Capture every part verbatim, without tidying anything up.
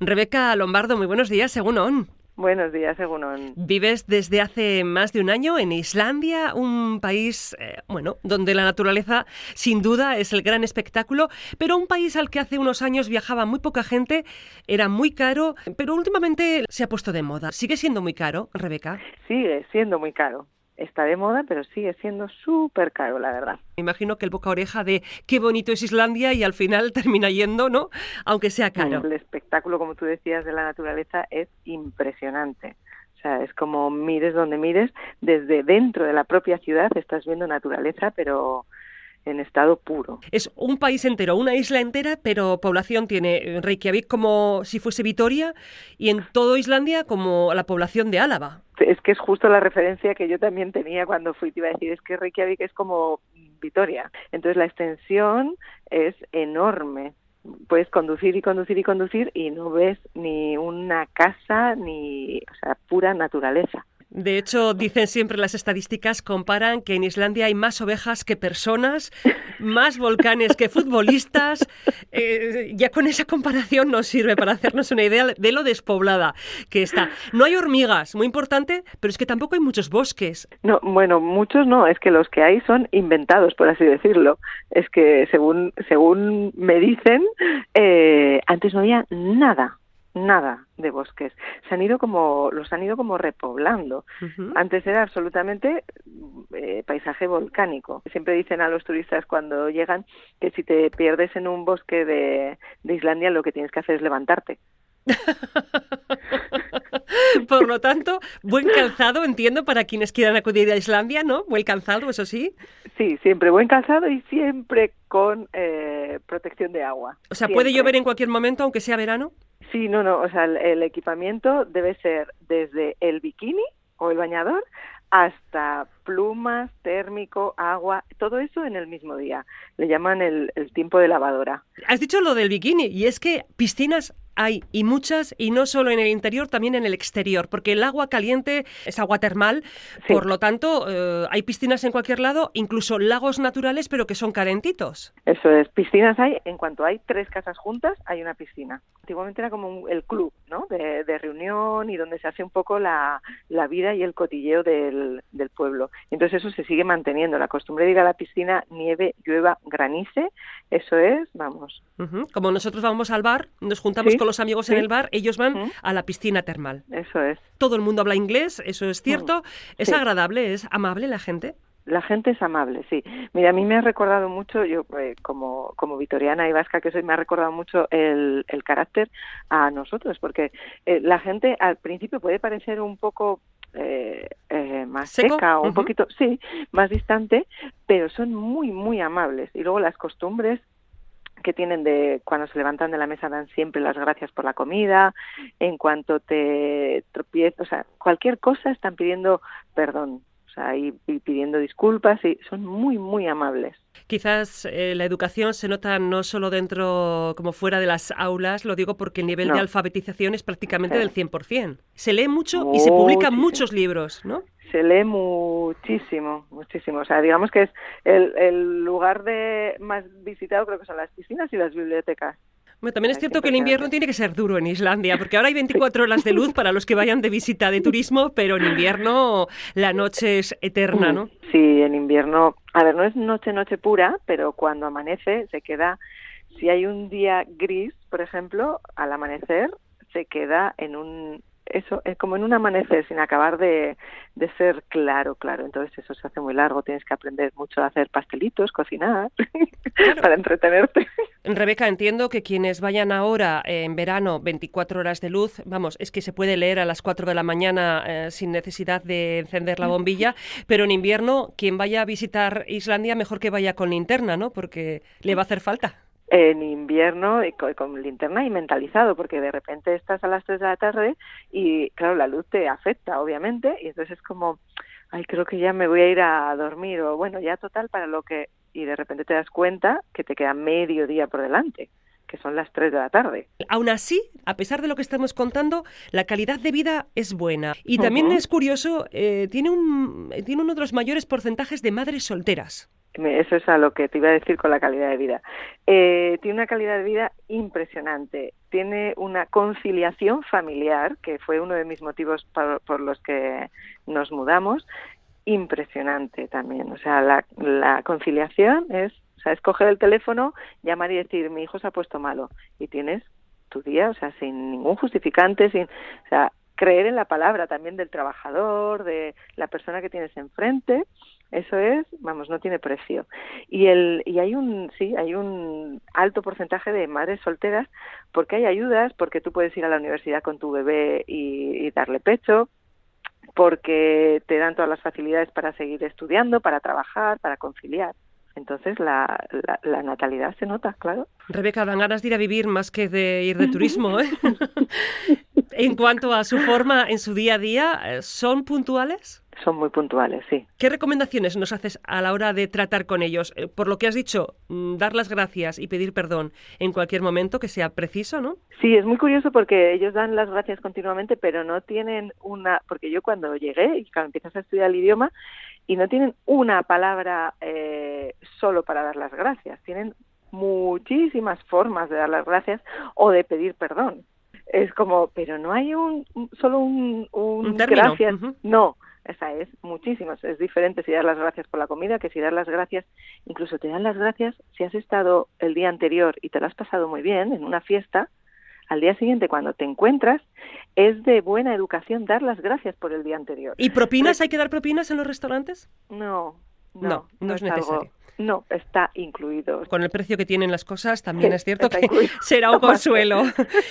Rebeca Lombardo, muy buenos días, Egunon. Buenos días, Egunon. Vives desde hace más de un año en Islandia, un país, eh, bueno, donde la naturaleza sin duda es el gran espectáculo, pero un país al que hace unos años viajaba muy poca gente, era muy caro, pero últimamente se ha puesto de moda. ¿Sigue siendo muy caro, Rebeca? Sigue siendo muy caro. Está de moda, pero sigue siendo súper caro, la verdad. Me imagino que el boca a oreja de qué bonito es Islandia y al final termina yendo, ¿no? Aunque sea caro. El espectáculo, como tú decías, de la naturaleza es impresionante. O sea, es como mires donde mires, desde dentro de la propia ciudad estás viendo naturaleza, pero en estado puro. Es un país entero, una isla entera, pero población tiene Reykjavik como si fuese Vitoria y en todo Islandia como la población de Álava. Es que es justo la referencia que yo también tenía cuando fui, te iba a decir, es que Reykjavik es como Vitoria. Entonces la extensión es enorme. Puedes conducir y conducir y conducir y no ves ni una casa ni, o sea, pura naturaleza. De hecho, dicen siempre las estadísticas, comparan que en Islandia hay más ovejas que personas, más volcanes que futbolistas. Eh, ya con esa comparación nos sirve para hacernos una idea de lo despoblada que está. No hay hormigas, muy importante, pero es que tampoco hay muchos bosques. No, bueno, muchos no, es que los que hay son inventados, por así decirlo. Es que según, según me dicen, eh, antes no había nada. Nada de bosques. Se han ido como, los han ido como repoblando. Uh-huh. Antes era absolutamente eh, paisaje volcánico. Siempre dicen a los turistas cuando llegan que si te pierdes en un bosque de, de Islandia, lo que tienes que hacer es levantarte. Por lo tanto, buen calzado, entiendo, para quienes quieran acudir a Islandia, ¿no? Buen calzado, eso sí. Sí, siempre buen calzado y siempre con eh, protección de agua. O sea, siempre. ¿puede llover en cualquier momento, aunque sea verano? Sí, no, no, o sea, el, el equipamiento debe ser desde el bikini o el bañador hasta plumas, térmico, agua, todo eso en el mismo día. Le llaman el, el tiempo de lavadora. Has dicho lo del bikini, y es que piscinas hay, y muchas, y no solo en el interior, también en el exterior, porque el agua caliente es agua termal, sí. Por lo tanto, eh, hay piscinas en cualquier lado, incluso lagos naturales, pero que son calentitos. Eso es, piscinas hay, en cuanto hay tres casas juntas, hay una piscina. Antiguamente era como un, el club, ¿no? De, de reunión y donde se hace un poco la, la vida y el cotilleo del, del pueblo. Entonces eso se sigue manteniendo, la costumbre de ir a la piscina, nieve, llueva, granice, eso es, vamos. Uh-huh. Como nosotros vamos al bar, nos juntamos ¿Sí? con los amigos ¿Sí? en el bar, ellos van ¿Mm? a la piscina termal. Eso es. Todo el mundo habla inglés, eso es cierto. ¿Mm? ¿Es sí. agradable, es amable la gente? La gente es amable, sí. Mira, a mí me ha recordado mucho, yo eh, como, como vitoriana y vasca que soy, me ha recordado mucho el, el carácter a nosotros, porque eh, la gente al principio puede parecer un poco eh, eh, más ¿Seco? seca o un uh-huh. poquito, sí, más distante, pero son muy, muy amables. Y luego las costumbres que tienen de cuando se levantan de la mesa dan siempre las gracias por la comida, en cuanto te tropiezas, o sea, cualquier cosa están pidiendo perdón. O sea, y, y pidiendo disculpas, y son muy, muy amables. Quizás eh, la educación se nota no solo dentro como fuera de las aulas, lo digo porque el nivel no. de alfabetización es prácticamente sí. del cien por ciento. Se lee mucho Muchísimo. Y se publican muchos libros, ¿no? Se lee muchísimo, muchísimo. O sea, digamos que es el, el lugar de más visitado, creo que son las piscinas y las bibliotecas. Bueno, también es cierto que el invierno tiene que ser duro en Islandia, porque ahora hay veinticuatro horas de luz para los que vayan de visita de turismo, pero en invierno la noche es eterna, ¿no? Sí, en invierno, a ver, no es noche, noche pura, pero cuando amanece se queda, si hay un día gris, por ejemplo, al amanecer se queda en un, eso, es como en un amanecer sin acabar de, de ser claro, claro. Entonces eso se hace muy largo, tienes que aprender mucho a hacer pastelitos, cocinar, claro. Para entretenerte. Rebeca, entiendo que quienes vayan ahora eh, en verano veinticuatro horas de luz, vamos, es que se puede leer a las cuatro de la mañana eh, sin necesidad de encender la bombilla, pero en invierno quien vaya a visitar Islandia mejor que vaya con linterna, ¿no? Porque le va a hacer falta. En invierno y con, con linterna y mentalizado, porque de repente estás a las tres de la tarde y claro, la luz te afecta obviamente y entonces es como, ay, creo que ya me voy a ir a dormir o bueno, ya total para lo que, y de repente te das cuenta que te queda medio día por delante, que son las tres de la tarde. Aún así, a pesar de lo que estamos contando, la calidad de vida es buena. Y también uh-huh. es curioso, eh, tiene, un, tiene uno de los mayores porcentajes de madres solteras. Eso es a lo que te iba a decir con la calidad de vida. Eh, tiene una calidad de vida impresionante. tiene una conciliación familiar, que fue uno de mis motivos por, por los que nos mudamos, impresionante también. O sea, la, la conciliación es, o sea, es coger el teléfono, llamar y decir, mi hijo se ha puesto malo, y tienes tu día, o sea, sin ningún justificante, sin, o sea, creer en la palabra también del trabajador, de la persona que tienes enfrente. Eso es, vamos, no tiene precio. Y el y hay un sí, hay un alto porcentaje de madres solteras porque hay ayudas, porque tú puedes ir a la universidad con tu bebé y, y darle pecho, porque te dan todas las facilidades para seguir estudiando, para trabajar, para conciliar. Entonces la, la, la natalidad se nota, claro. Rebeca, dan ganas de ir a vivir más que de ir de turismo, ¿eh? En cuanto a su forma en su día a día, ¿son puntuales? Son muy puntuales, sí. ¿Qué recomendaciones nos haces a la hora de tratar con ellos? Por lo que has dicho, dar las gracias y pedir perdón en cualquier momento que sea preciso, ¿no? Sí, es muy curioso porque ellos dan las gracias continuamente, pero no tienen una... Porque yo cuando llegué, y cuando empiezas a estudiar el idioma, y no tienen una palabra eh, solo para dar las gracias, tienen muchísimas formas de dar las gracias o de pedir perdón. Es como, pero no hay un solo un, un, un término. Gracias, uh-huh. No. Esa es, muchísimas. Es diferente si das las gracias por la comida que si das las gracias, incluso te dan las gracias si has estado el día anterior y te lo has pasado muy bien en una fiesta, al día siguiente cuando te encuentras, es de buena educación dar las gracias por el día anterior. ¿Y propinas? ¿Hay que dar propinas en los restaurantes? No, no, no, no, no es, es necesario. Algo, no, está incluido. Con el precio que tienen las cosas también sí, es cierto que incluido. será un consuelo.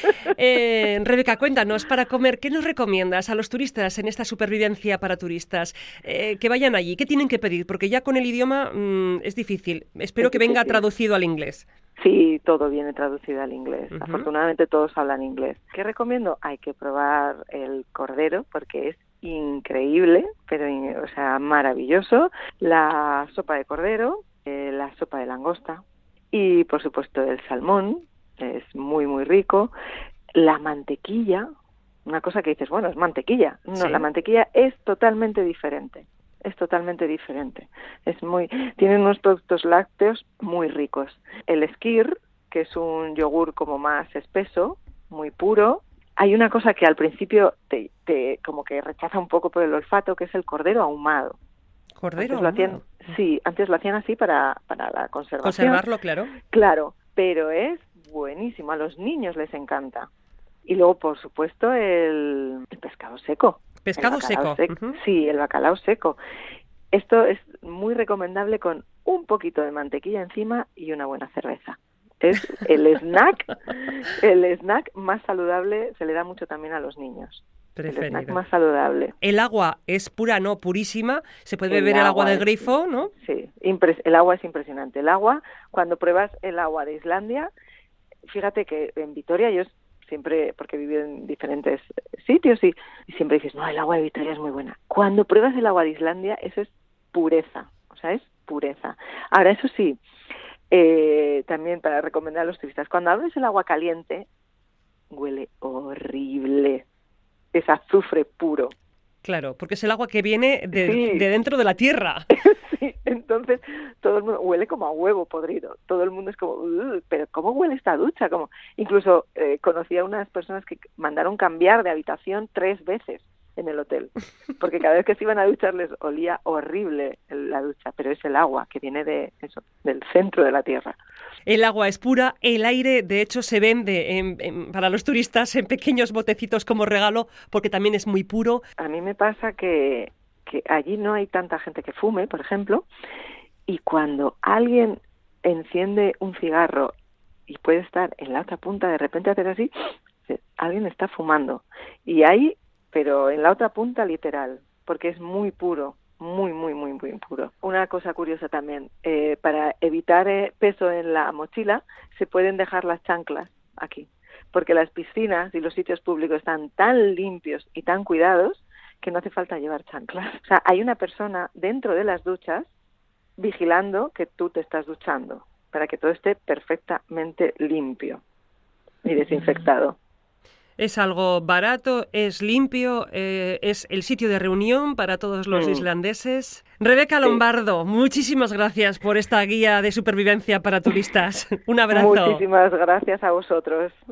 eh, Rebeca, cuéntanos, para comer, ¿qué nos recomiendas a los turistas en esta supervivencia para turistas? Eh, que vayan allí, ¿qué tienen que pedir? Porque ya con el idioma mmm, es difícil. Espero es que difícil. Venga traducido al inglés. Sí, todo viene traducido al inglés. Uh-huh. Afortunadamente todos hablan inglés. ¿Qué recomiendo? Hay que probar el cordero porque es increíble, pero o sea, maravilloso. La sopa de cordero, eh, la sopa de langosta y, por supuesto, el salmón, es muy, muy rico. La mantequilla, una cosa que dices, bueno, es mantequilla. No, sí. La mantequilla es totalmente diferente. Es totalmente diferente. Es muy, tiene unos productos lácteos muy ricos. El skyr, que es un yogur como más espeso, muy puro. Hay una cosa que al principio te, te como que rechaza un poco por el olfato, que es el cordero ahumado. ¿Cordero antes lo ahumado? Hacían, sí, antes lo hacían así para, para la conservación. Conservarlo, claro. Claro, pero es buenísimo. A los niños les encanta. Y luego, por supuesto, el, el pescado seco. Pescado seco. seco. Uh-huh. Sí, el bacalao seco. Esto es muy recomendable con un poquito de mantequilla encima y una buena cerveza. Es el snack, el snack más saludable, se le da mucho también a los niños. Preferido. El snack más saludable. El agua es pura, no purísima. Se puede beber el, el agua del grifo, ¿no? Sí, impres- el agua es impresionante. El agua, cuando pruebas el agua de Islandia, fíjate que en Vitoria yo siempre, porque he vivido en diferentes sitios y, y siempre dices, no, el agua de Vitoria es muy buena. Cuando pruebas el agua de Islandia, eso es pureza, o sea, es pureza. Ahora, eso sí, eh, también para recomendar a los turistas, cuando abres el agua caliente, huele horrible, es azufre puro. Claro, porque es el agua que viene de, sí. de dentro de la tierra. Sí, entonces todo el mundo huele como a huevo podrido. Todo el mundo es como, pero ¿cómo huele esta ducha? Como incluso eh, conocí a unas personas que mandaron cambiar de habitación tres veces en el hotel, porque cada vez que se iban a duchar les olía horrible la ducha, pero es el agua que viene de eso, del centro de la tierra. El agua es pura, el aire de hecho se vende en, en, para los turistas en pequeños botecitos como regalo, porque también es muy puro. A mí me pasa que, que allí no hay tanta gente que fume, por ejemplo, y cuando alguien enciende un cigarro y puede estar en la otra punta, de repente hacer así, alguien está fumando, y hay pero en la otra punta literal, porque es muy puro, muy, muy, muy, muy puro. Una cosa curiosa también, eh, para evitar eh, peso en la mochila, se pueden dejar las chanclas aquí, porque las piscinas y los sitios públicos están tan limpios y tan cuidados que no hace falta llevar chanclas. O sea, hay una persona dentro de las duchas vigilando que tú te estás duchando, para que todo esté perfectamente limpio y desinfectado. Es algo barato, es limpio, eh, es el sitio de reunión para todos los mm. islandeses. Rebeca Lombardo, sí. Muchísimas gracias por esta guía de supervivencia para turistas. Un abrazo. Muchísimas gracias a vosotros.